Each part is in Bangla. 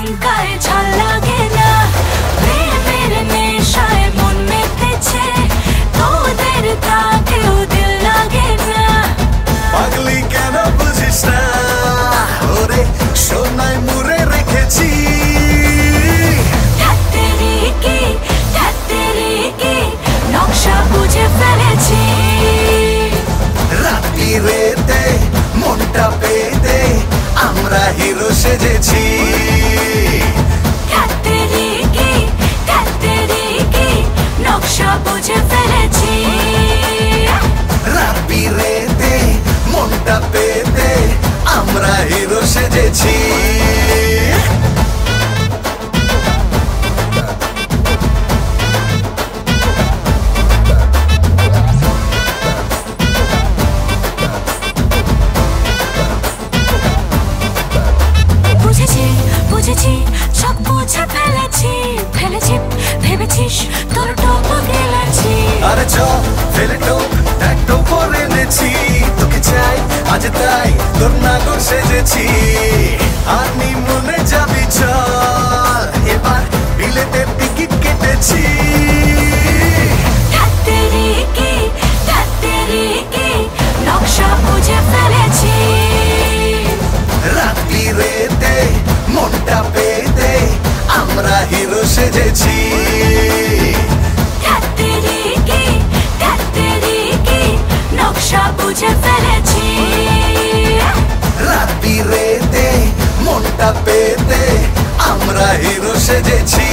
লঙ্কায় ঝাল লাগে না, প্রেমের নেশায় মন মেতেছে, তোদের তাকেও দিল লাগে না। পাগলি কেন বুঝিস না, ওরে সোনায় মুড়ে রেখেছি। নকশা বুঝে ফেলেছি। রাত্রিরেতে মনটা পেতে আমরা হিরো সেজেছি। নকশা বুঝে ফেলেছি। রাত্রিরেতে মনটা পেতে আমরা হিরো সেজেছি। বুঝেছি বুঝেছি সব বুঝে ফেলেছি, ফেলেছি ভেবেছিস তোর টোপ গেলেছি। আরে চল ফেলে টোপ একটা পরে এনেছি, তোকে চাই আজ তাই তোর নাগর সেজেছি। আর মনে যাবি চল, এবার বিলেতে টিকিট কেটেছি। নকশা বুঝে ফেলেছি। রাত্রিরেতে মনটা পেতে আমরা হিরো সেজেছি। নকশা বুঝে ফেলেছি। রাত্রিরেতে মনটা পেতে আমরা হিরো সেজেছি।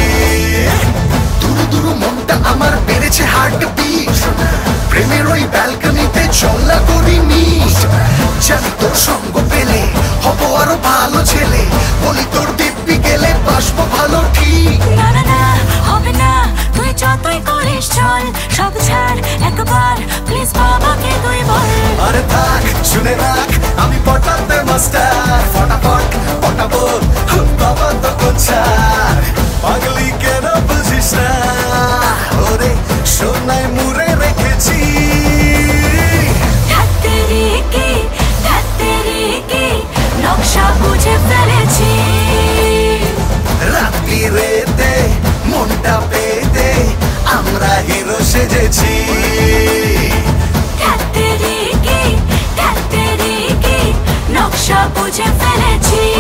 দুরু দুরু মনটা আমার বেড়েছে হার্ট বিট, প্রেমের ওই ব্যালকনিতে চলা করি মিট। জানি তোর সঙ্গ পেলে হব আরো ভালো ছেলে, বলি তোর দিব্যি গেলে বাসবো ভালো ঠিক। না না না হবে না, তুই যতই করিস চল, সব ছাড় একবার প্লিজ বাবাকে তুই বল। আরে থাক শুনে রাখ আমি পটাতে মাস্টার, ফটাফট পটাবো বাবা তো কোথায়। পাগলি কেন বুঝিস না, ওরে সোনায় মুড়ে রেখেছি। নকশা বুঝে ফেলেছি। রাত্রিরেতে মনটা পেতে আমরা হিরো সেজেছি। নকশা বুঝে ফেলেছি।